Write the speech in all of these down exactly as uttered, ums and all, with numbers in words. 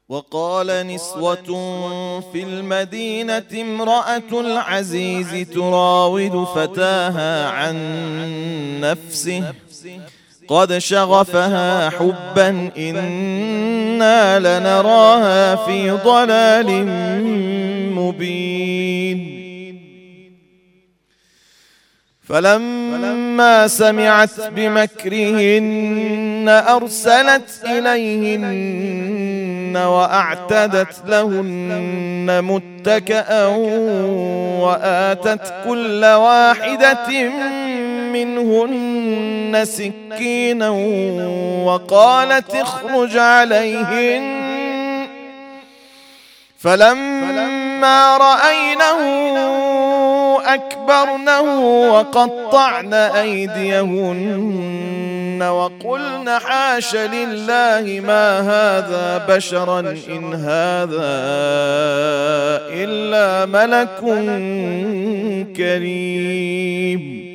وقال نسوة في المدينة امرأة العزيز تراود فتاها عن نفسه قد شغفها حبا إنا لنراها في ضلال مبين. فلما سمعت بمكرهن أرسلت إليهن وأعتدت لهن متكئا وآتت كل واحدة منهن سكينا وقالت اخرج عليهن. فلما رأينه أكبرنه وقطعن أيديهن وقلن حاش لله ما هذا بشرا إن هذا إلا ملك كريم.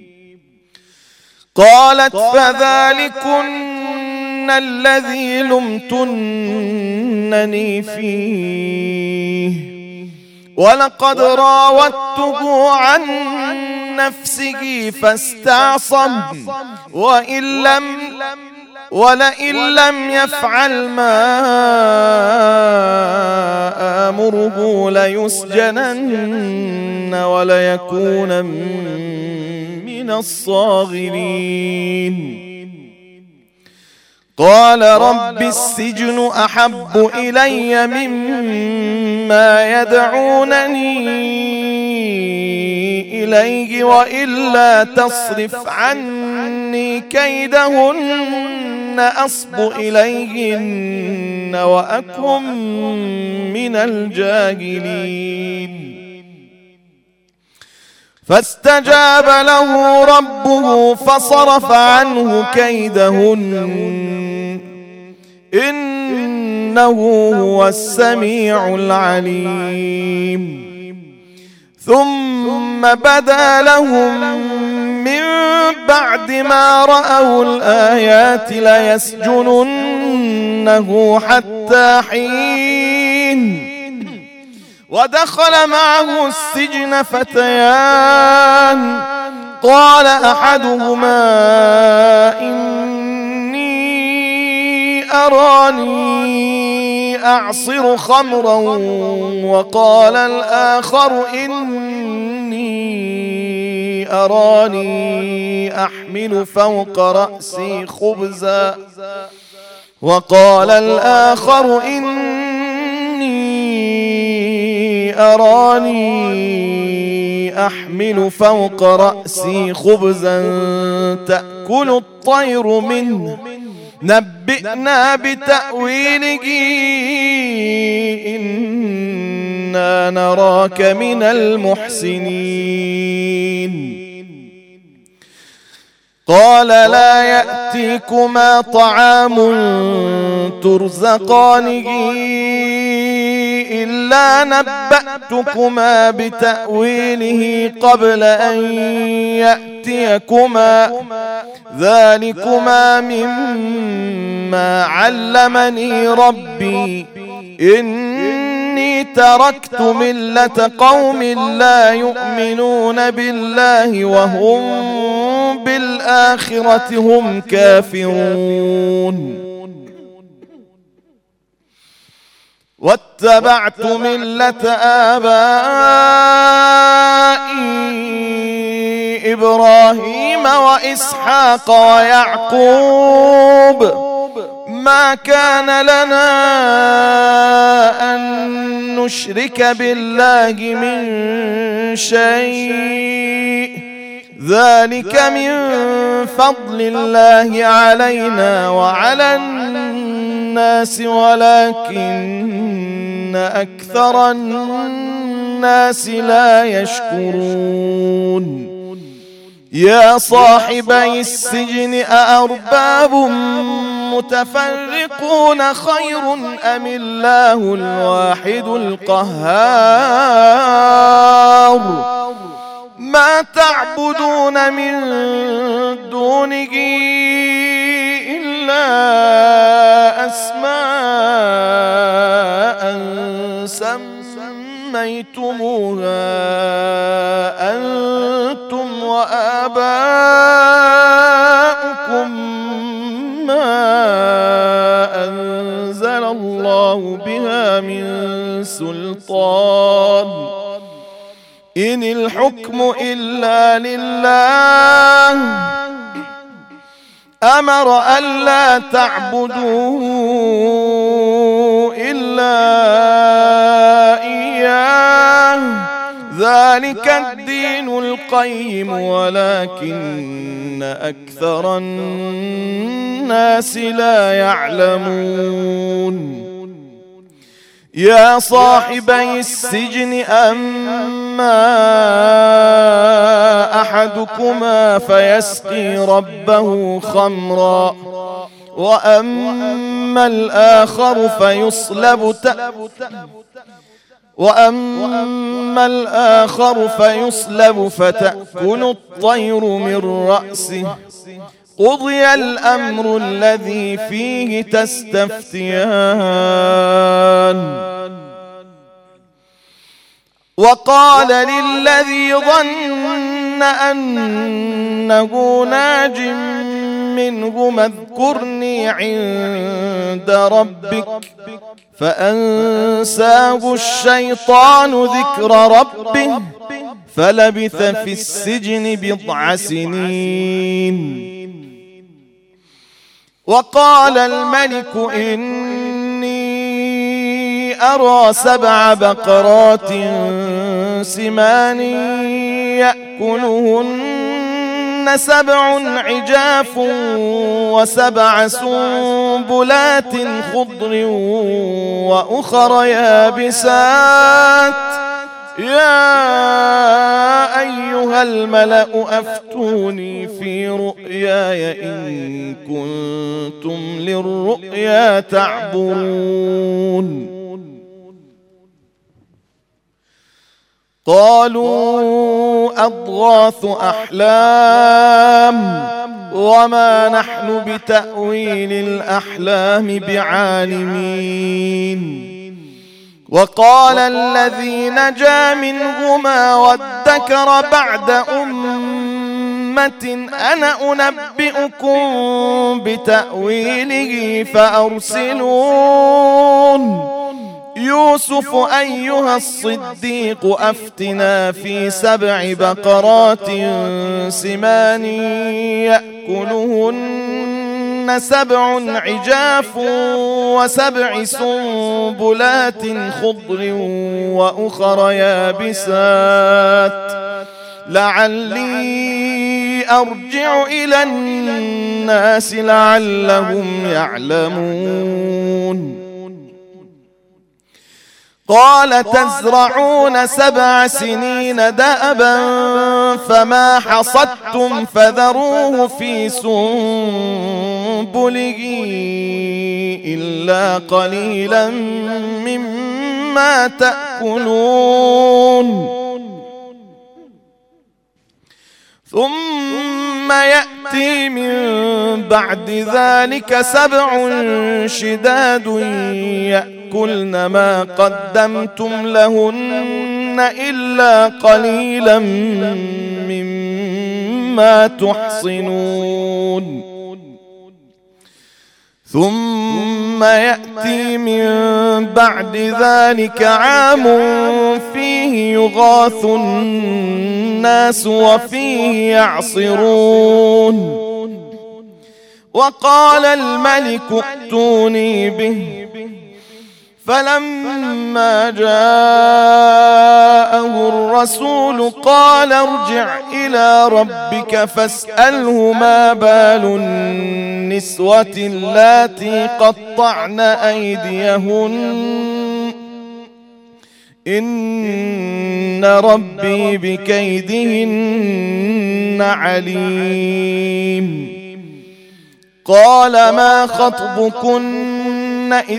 قالت فذلكن الذي لمتنني فيه ولقد راودته عن نفسه فاستعصم وإن لم ولئن لم يفعل ما آمره ليسجنن وليكون من الصاغرين. قال رب السجن أحب إلي مما يدعونني إليه وإلا تصرف عني كيدهن أصب إليهن وأكن من الجاهلين. فاستجاب له ربه فصرف عنه كيدهن إنه هو السميع العليم. ثم بدا لهم من بعد ما رأوا الآيات ليسجننه حتى حين. ودخل معه السجن فتيان قال أحدهما إني أراني أعصر خمرا وقال الآخر إني أراني أحمل فوق رأسي خبزا وقال الآخر إني أراني أحمل فوق رأسي خبزا تأكل الطير منه نبئنا بتأويله إنا نراك من المحسنين. قال لا يأتيكما طعام ترزقانه إلا نبأتكما بتأويله قبل أن يأتيكما ذلكما مما علمني ربي إني تركت ملة قوم لا يؤمنون بالله وهم بالآخرة هم كافرون واتبعت ملة آبائي إبراهيم وإسحاق ويعقوب ما كان لنا أن نشرك بالله من شيء ذلك من فضل الله علينا وعلى الناس ولكن أكثر الناس لا يشكرون. يا صاحبي السجن أأرباب متفرقون خير أم الله الواحد القهار ما تعبدون من دونه إلا أسماء سميتموها أنتم وآباؤكم ما أنزل الله بها من سلطان إن الحكم إلا لله أمر ألا تعبدوا إلا إياه ذلك الدين القيم ولكن أكثر الناس لا يعلمون يا صاحبي السجن أما أحدكما فيسقي ربه خمرا وأما الآخر فيصلب ت... وأما الآخر فيصلب فتأكل الطير من رأسه قضي الأمر الذي فيه تستفتيان وقال للذي ظن أنه ناج منه اذكرني عند ربك فأنساه الشيطان ذكر ربه فلبث في السجن بضع سنين وقال الملك إني أرى سبع بقرات سمان يأكلهن سبع عجاف وسبع سنبلات خضر وأخر يابسات يا أيها الملأ أفتوني في رؤياي إن كنتم للرؤيا تعبرون قالوا أضغاث أحلام وما نحن بتأويل الأحلام بعالمين وقال الذي نجا منهما وادكر بعد أمة أنا أنبئكم بتأويله فأرسلون يوسف أيها الصديق أفتنا في سبع بقرات سمان يأكلهن سبع عجاف وسبع سنبلات خضر وأخر يابسات لعلي أرجع إلى الناس لعلهم يعلمون قال تزرعون سبع سنين دأبا فما حصدتم فذروه في سنبله إلا قليلا مما تأكلون ثم يأتي من بعد ذلك سبع شداد يأكلن ما قدمتم لهن إلا قليلا مما تحصنون ثم يأتي من بعد ذلك عام فيه يغاث الناس وفيه يعصرون وقال الملك ائتوني به فلما جاءه الرسول قال ارجع إلى ربك فاسأله ما بال النسوة اللاتي قطعن أيديهن إن ربي بكيدهن عليم قال ما خطبكن إذ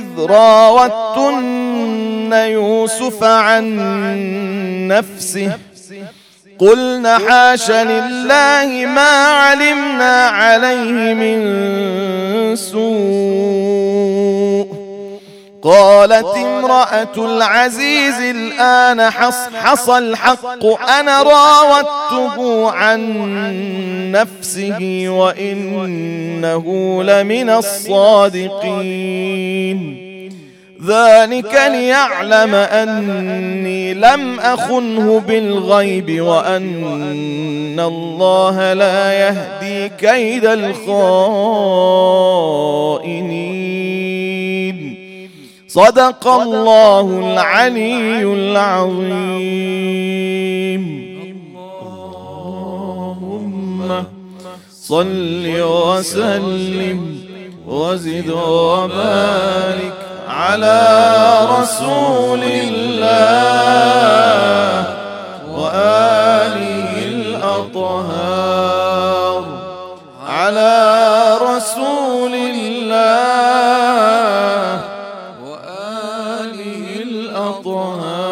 راوتن يوسف عن نفسه قلنا حاش لله ما علمنا عليه من سوء قالت امرأة العزيز الآن حصحص الحق أنا راودته عن نفسه وإنه لمن الصادقين ذلك ليعلم أني لم أخنه بالغيب وأن الله لا يهدي كيد الخائنين صدق الله العلي العظيم. اللهم صل وسلم وزد وبارك على رسول الله وآله الأطهار على رسول الله وآله الأطهار